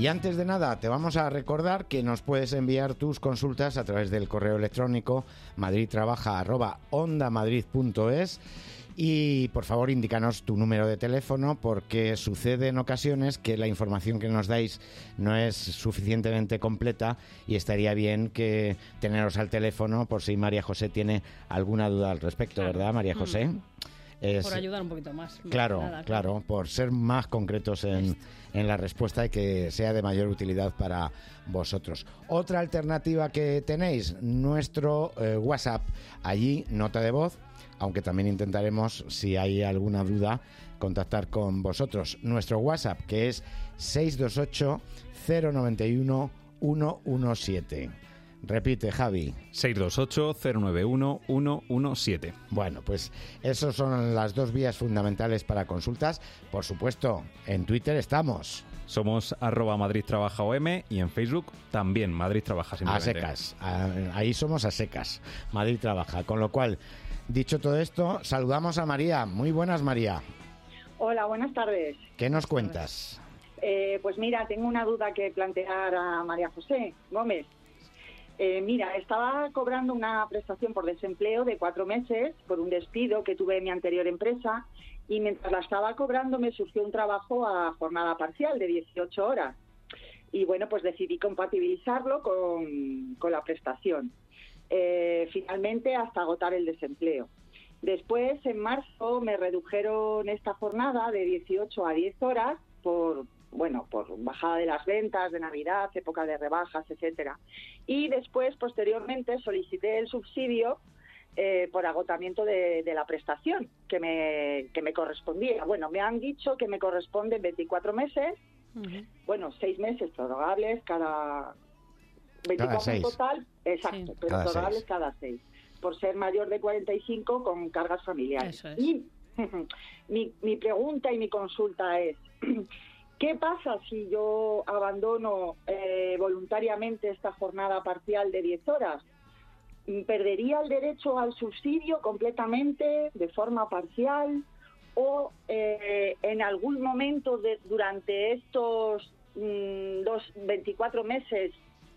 Y antes de nada, te vamos a recordar que nos puedes enviar tus consultas a través del correo electrónico madridtrabaja@ondamadrid.es. Y por favor indícanos tu número de teléfono, porque sucede en ocasiones que la información que nos dais no es suficientemente completa y estaría bien que teneros al teléfono por si María José tiene alguna duda al respecto, claro. ¿Verdad, María José? Por ayudar un poquito más. Claro, por ser más concretos en la respuesta y que sea de mayor utilidad para vosotros. Otra alternativa que tenéis, nuestro WhatsApp, allí nota de voz, aunque también intentaremos, si hay alguna duda, contactar con vosotros. Nuestro WhatsApp, que es 628 091 117. Repite, Javi. 628-091-117. Bueno, pues esas son las dos vías fundamentales para consultas. Por supuesto, en Twitter estamos. Somos @MadridTrabajaOM y en Facebook también Madrid Trabaja. A secas. Ahí somos a secas. Madrid Trabaja. Con lo cual, dicho todo esto, saludamos a María. Muy buenas, María. Hola, buenas tardes. ¿Qué nos cuentas? Pues mira, tengo una duda que plantear a María José Gómez. Mira, estaba cobrando una prestación por desempleo de 4 meses por un despido que tuve en mi anterior empresa, y mientras la estaba cobrando me surgió un trabajo a jornada parcial de 18 horas. Y bueno, pues decidí compatibilizarlo con la prestación. Finalmente hasta agotar el desempleo. Después, en marzo, me redujeron esta jornada de 18 a 10 horas por bajada de las ventas de Navidad, época de rebajas, etcétera. Y después, posteriormente, solicité el subsidio por agotamiento de la prestación que me correspondía. Bueno, me han dicho que me corresponden 24 meses, 6 meses prorrogables cada 24 en total, exacto, pero prorrogables cada 6, por ser mayor de 45 con cargas familiares. Eso es. Y mi pregunta y mi consulta es: ¿qué pasa si yo abandono voluntariamente esta jornada parcial de 10 horas? ¿Perdería el derecho al subsidio completamente, de forma parcial? ¿O en algún momento durante estos 24 meses,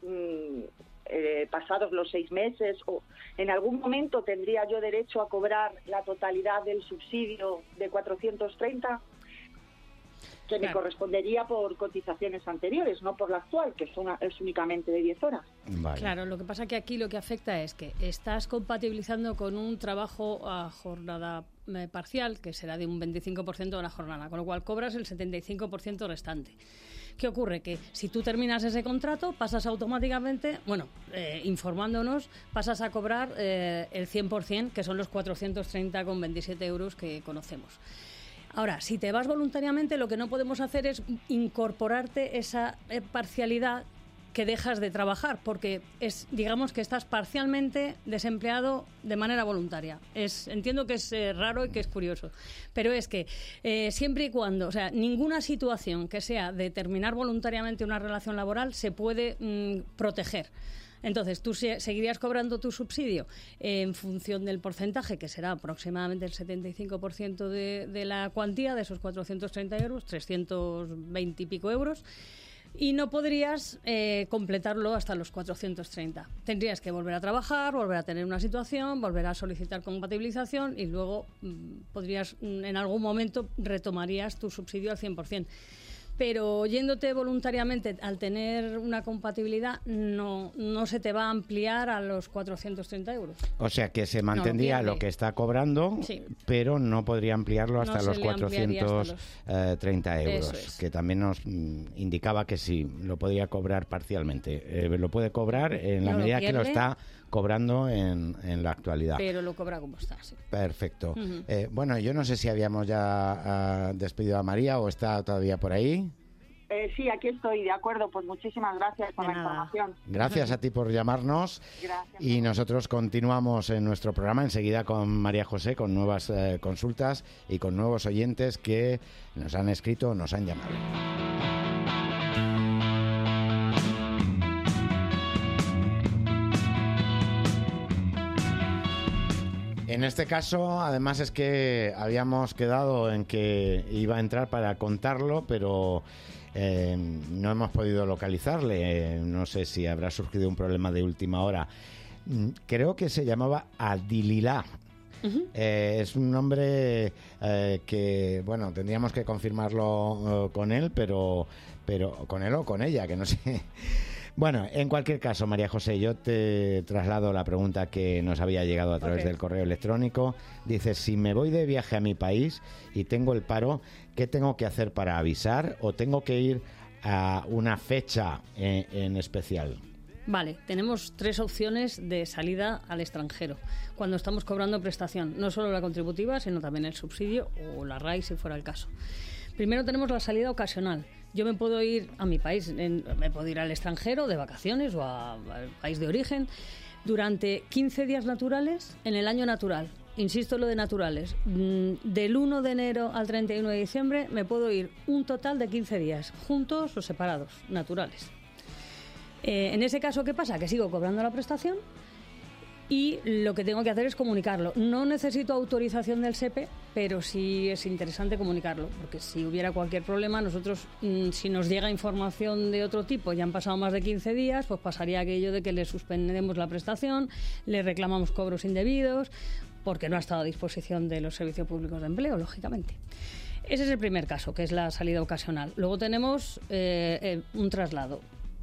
pasados los 6 meses, o en algún momento tendría yo derecho a cobrar la totalidad del subsidio de 430? Que me correspondería por cotizaciones anteriores, no por la actual, que es únicamente de 10 horas. Vale. Claro, lo que pasa que aquí lo que afecta es que estás compatibilizando con un trabajo a jornada parcial, que será de un 25% de la jornada, con lo cual cobras el 75% restante. ¿Qué ocurre? Que si tú terminas ese contrato, pasas automáticamente, informándonos, pasas a cobrar el 100%, que son los 430,27 euros que conocemos. Ahora, si te vas voluntariamente, lo que no podemos hacer es incorporarte esa parcialidad que dejas de trabajar, porque digamos que estás parcialmente desempleado de manera voluntaria. Entiendo que es raro y que es curioso, pero es que siempre y cuando, ninguna situación que sea de terminar voluntariamente una relación laboral se puede proteger. Entonces, tú seguirías cobrando tu subsidio en función del porcentaje, que será aproximadamente el 75% de la cuantía, de esos 430 euros, 320 y pico euros, y no podrías completarlo hasta los 430. Tendrías que volver a trabajar, volver a tener una situación, volver a solicitar compatibilización y luego podrías, en algún momento, retomarías tu subsidio al 100%. Pero yéndote voluntariamente, al tener una compatibilidad, no se te va a ampliar a los 430 euros. O sea, que se mantendría lo que está cobrando, sí, pero no podría ampliarlo hasta los 430 euros, que también nos indicaba que sí, lo podía cobrar parcialmente. Lo puede cobrar en la medida que lo está cobrando en la actualidad. Pero lo cobra como está, sí. Perfecto. Bueno, yo no sé si habíamos ya despedido a María o está todavía por ahí. Sí, aquí estoy, de acuerdo. Pues muchísimas gracias por la información. Gracias a ti por llamarnos. Gracias. Y nosotros continuamos en nuestro programa enseguida con María José, con nuevas consultas y con nuevos oyentes que nos han escrito, nos han llamado. En este caso, además, es que habíamos quedado en que iba a entrar para contarlo, pero no hemos podido localizarle. No sé si habrá surgido un problema de última hora. Creo que se llamaba Adililá. Es un nombre que, bueno, tendríamos que confirmarlo con él, pero con él o con ella, que no sé. Bueno, en cualquier caso, María José, yo te traslado la pregunta que nos había llegado a través del correo electrónico. Dice, si me voy de viaje a mi país y tengo el paro, ¿qué tengo que hacer para avisar o tengo que ir a una fecha en especial? Vale, tenemos 3 opciones de salida al extranjero cuando estamos cobrando prestación, no solo la contributiva, sino también el subsidio o la RAI, si fuera el caso. Primero tenemos la salida ocasional. Yo me puedo ir a mi país, me puedo ir al extranjero de vacaciones o al país de origen durante 15 días naturales en el año natural. Insisto en lo de naturales. Del 1 de enero al 31 de diciembre me puedo ir un total de 15 días, juntos o separados, naturales. En ese caso, ¿qué pasa? Que sigo cobrando la prestación y lo que tengo que hacer es comunicarlo. No necesito autorización del SEPE, pero sí es interesante comunicarlo, porque si hubiera cualquier problema, nosotros, si nos llega información de otro tipo, ya han pasado más de 15 días, pues pasaría aquello de que le suspendemos la prestación, le reclamamos cobros indebidos, porque no ha estado a disposición de los servicios públicos de empleo, lógicamente. Ese es el primer caso, que es la salida ocasional. Luego tenemos un traslado.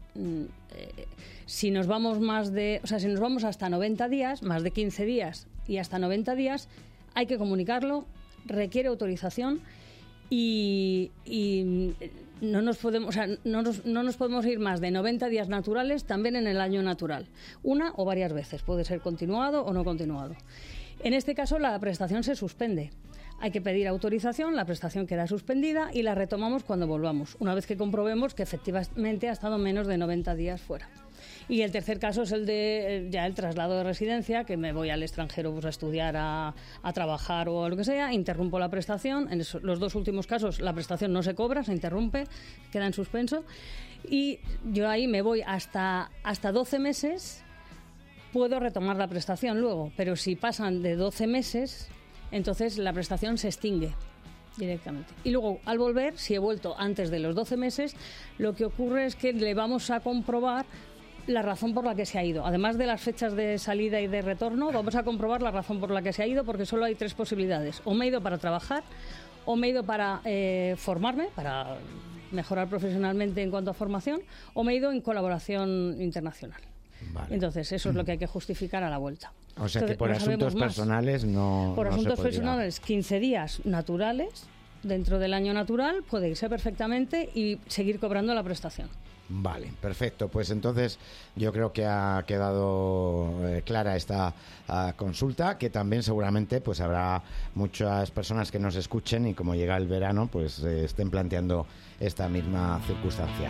Si nos vamos si nos vamos hasta 90 días, más de 15 días y hasta 90 días, hay que comunicarlo, requiere autorización y no nos podemos ir más de 90 días naturales también en el año natural, una o varias veces, puede ser continuado o no continuado. En este caso la prestación se suspende. Hay que pedir autorización, la prestación queda suspendida y la retomamos cuando volvamos, una vez que comprobemos que efectivamente ha estado menos de 90 días fuera. Y el tercer caso es el de ya el traslado de residencia, que me voy al extranjero pues, a estudiar, a trabajar o lo que sea, interrumpo la prestación. En los 2 últimos casos la prestación no se cobra, se interrumpe, queda en suspenso. Y yo ahí me voy hasta 12 meses, puedo retomar la prestación luego, pero si pasan de 12 meses... entonces la prestación se extingue directamente. Y luego, al volver, si he vuelto antes de los 12 meses, lo que ocurre es que le vamos a comprobar la razón por la que se ha ido. Además de las fechas de salida y de retorno, vamos a comprobar la razón por la que se ha ido, porque solo hay 3 posibilidades. O me he ido para trabajar, o me he ido para formarme, para mejorar profesionalmente en cuanto a formación, o me he ido en colaboración internacional. Vale. Entonces, eso es lo que hay que justificar a la vuelta. O sea, que por asuntos personales no. Por asuntos personales, 15 días naturales dentro del año natural puede irse perfectamente y seguir cobrando la prestación. Vale, perfecto. Pues entonces yo creo que ha quedado clara esta consulta, que también seguramente pues habrá muchas personas que nos escuchen y como llega el verano pues estén planteando esta misma circunstancia.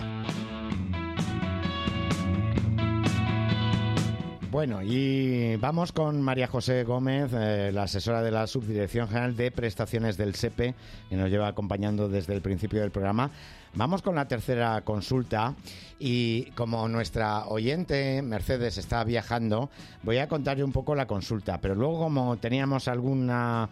Bueno, y vamos con María José Gómez, la asesora de la Subdirección General de Prestaciones del SEPE, que nos lleva acompañando desde el principio del programa. Vamos con la tercera consulta y como nuestra oyente Mercedes está viajando, voy a contarle un poco la consulta, pero luego como teníamos alguna,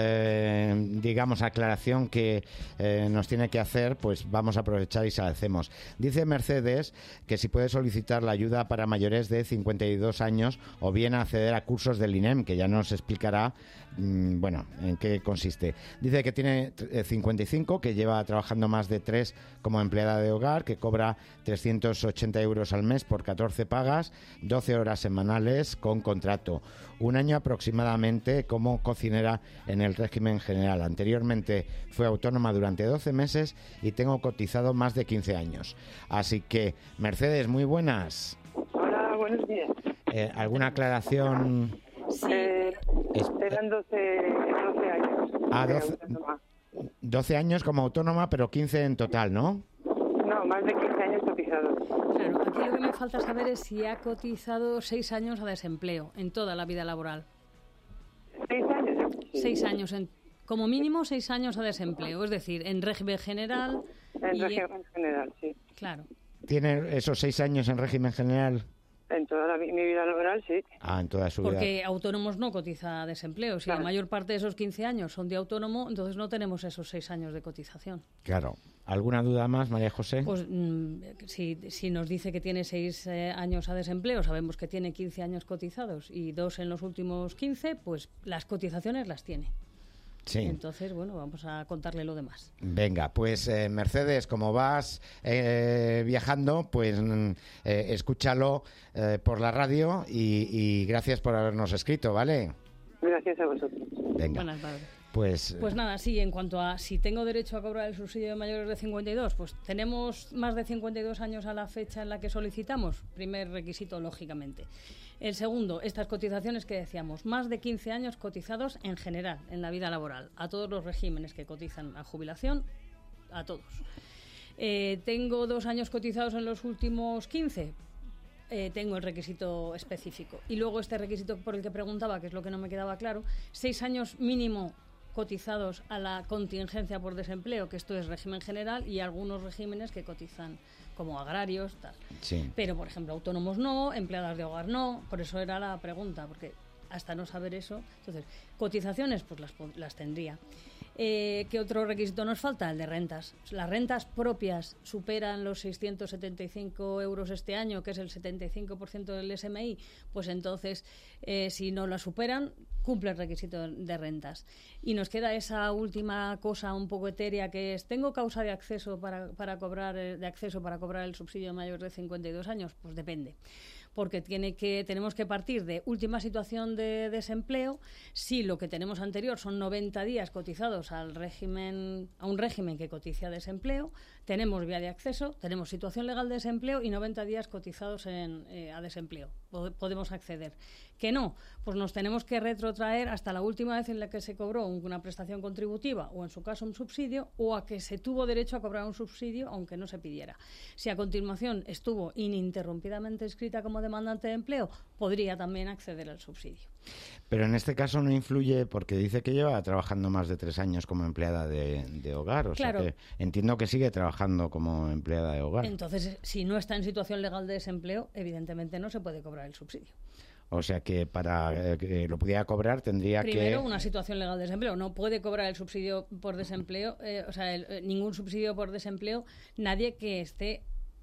aclaración que nos tiene que hacer, pues vamos a aprovechar y se la hacemos. Dice Mercedes que si puede solicitar la ayuda para mayores de 52 años o bien acceder a cursos del INEM, que ya nos explicará en qué consiste. Dice que tiene 55, que lleva trabajando más de 3 como empleada de hogar, que cobra 380 euros al mes por 14 pagas, 12 horas semanales con contrato. Un año aproximadamente como cocinera en el régimen general. Anteriormente fue autónoma durante 12 meses y tengo cotizado más de 15 años. Así que, Mercedes, muy buenas. Hola, buenos días. ¿Alguna aclaración? Sí. Eran 12 años. 12 años como autónoma, pero 15 en total, ¿no? No, más de 15 años cotizados. Claro, aquí lo que me falta saber es si ha cotizado 6 años a desempleo en toda la vida laboral. 6 años. Sí. 6 años, como mínimo 6 años a desempleo, es decir, en régimen general. En régimen general, sí. Claro. ¿Tiene esos 6 años en régimen general? En toda mi vida laboral, sí. En toda su vida. Porque autónomos no cotiza desempleo. Si la mayor parte de esos 15 años son de autónomo, entonces no tenemos esos 6 años de cotización. Claro. ¿Alguna duda más, María José? Pues si nos dice que tiene 6 años a desempleo, sabemos que tiene 15 años cotizados y 2 en los últimos 15, pues las cotizaciones las tiene. Sí. Entonces, bueno, vamos a contarle lo demás. Venga, pues Mercedes, como vas viajando, pues escúchalo por la radio y gracias por habernos escrito, ¿vale? Gracias a vosotros. Venga. Buenas tardes. Pues nada, sí, en cuanto a si tengo derecho a cobrar el subsidio de mayores de 52, pues tenemos más de 52 años a la fecha en la que solicitamos, primer requisito, lógicamente. El segundo, estas cotizaciones que decíamos, más de 15 años cotizados en general, en la vida laboral, a todos los regímenes que cotizan a jubilación, a todos. ¿Tengo 2 años cotizados en los últimos 15? Tengo el requisito específico. Y luego este requisito por el que preguntaba, que es lo que no me quedaba claro, 6 años mínimo cotizados a la contingencia por desempleo, que esto es régimen general, y algunos regímenes que cotizan como agrarios, tal. Sí. Pero, por ejemplo, autónomos no, empleadas de hogar no, por eso era la pregunta, porque hasta no saber eso, entonces, cotizaciones, pues las tendría. ¿Qué otro requisito nos falta? El de rentas. Las rentas propias superan los 675 euros este año, que es el 75% del SMI, pues entonces, si no la superan, cumple el requisito de rentas. Y nos queda esa última cosa un poco etérea, que es, ¿tengo causa de acceso para cobrar el subsidio mayor de 52 años? Pues depende. Porque tenemos que partir de última situación de desempleo. Si lo que tenemos anterior son 90 días cotizados a un régimen que cotiza a desempleo, tenemos vía de acceso, tenemos situación legal de desempleo y 90 días cotizados a desempleo. Podemos acceder. ¿Que no? Pues nos tenemos que retrotraer hasta la última vez en la que se cobró una prestación contributiva o, en su caso, un subsidio, o a que se tuvo derecho a cobrar un subsidio aunque no se pidiera. Si a continuación estuvo ininterrumpidamente inscrita como demandante de empleo, podría también acceder al subsidio. Pero en este caso no influye porque dice que lleva trabajando más de 3 años como empleada de hogar. Claro. Sea que entiendo que sigue trabajando como empleada de hogar. Entonces, si no está en situación legal de desempleo, evidentemente no se puede cobrar el subsidio. O sea que para que lo pudiera cobrar tendría Primero, una situación legal de desempleo. No puede cobrar el subsidio por desempleo, ningún subsidio por desempleo, nadie que esté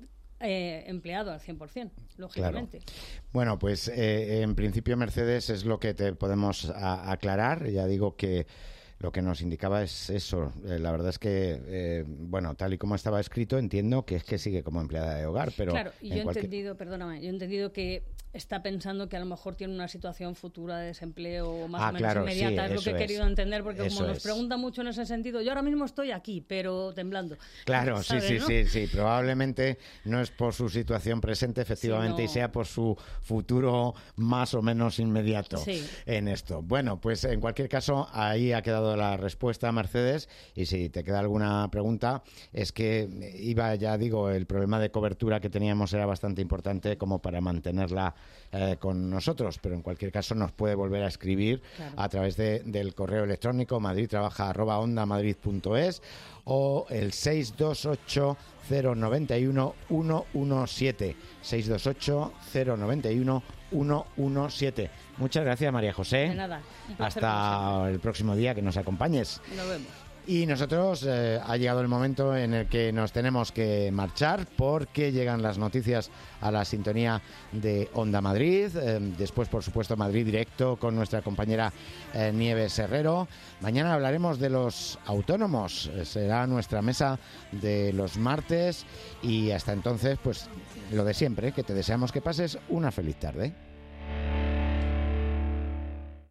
empleado al 100%, lógicamente. Claro. Bueno, pues en principio, Mercedes, es lo que te podemos aclarar. Ya digo que lo que nos indicaba es eso. La verdad es que, tal y como estaba escrito, entiendo que es que sigue como empleada de hogar, pero... Claro, y yo he entendido que está pensando que a lo mejor tiene una situación futura de desempleo más o menos inmediata. Sí, es lo que he querido entender, porque eso como nos pregunta mucho en ese sentido, yo ahora mismo estoy aquí, pero temblando. Claro, ¿sabes, no? sí. Probablemente no es por su situación presente, efectivamente, y sea por su futuro más o menos inmediato en esto. Bueno, pues en cualquier caso, ahí ha quedado la respuesta, Mercedes, y si te queda alguna pregunta, es que el problema de cobertura que teníamos era bastante importante como para mantenerla con nosotros, pero en cualquier caso nos puede volver a escribir a través del correo electrónico madridtrabaja@ondamadrid.es o el 628 091 117 628 091 117. Muchas gracias, María José. De nada. Hasta el próximo día que nos acompañes. Nos vemos. Y nosotros ha llegado el momento en el que nos tenemos que marchar porque llegan las noticias a la sintonía de Onda Madrid. Después, por supuesto, Madrid Directo con nuestra compañera Nieves Herrero. Mañana hablaremos de los autónomos. Será nuestra mesa de los martes. Y hasta entonces, pues lo de siempre, que te deseamos que pases una feliz tarde.